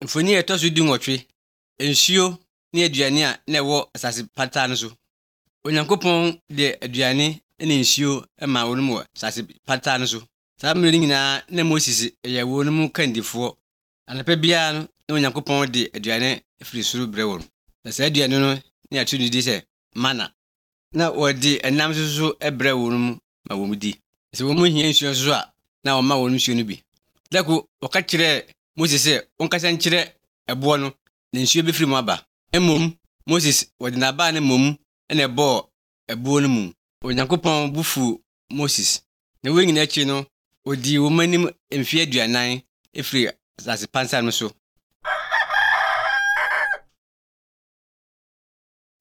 Mfoni eto so di nwotwe. Nsuo ne aduane a na ɛwɔ asase pata no so. Onyankopɔn de aduane ne nsuo ma wɔn mu asase pata no so. Saa mmere nyinaa na Moses yɛ wɔn mu kandifoɔ. Anapa biara no na Onyankopɔn de aduane firi soro brɛ wɔn. Na saa aduane no ne ato no di sɛ mana. Na wɔde ɛnam so brɛ wɔn mu ma wɔn di. Sɛ wɔn mu hia nsuo so a na wɔma wɔn nsuo no bi. Dako wɔka kyerɛ Moses sɛ wɔnkasa nkyerɛ ɛboɔ no na nsuo bɛfiri mu aba. Mmom Moses wɔde n'aba ne mmom na ɛbɔɔ ɛboɔ no mu. Onyankopɔn bu fu Moses. Na wɔn nyinaa akyi no odi wɔn anim mfe 40 efiri asase pansa no so.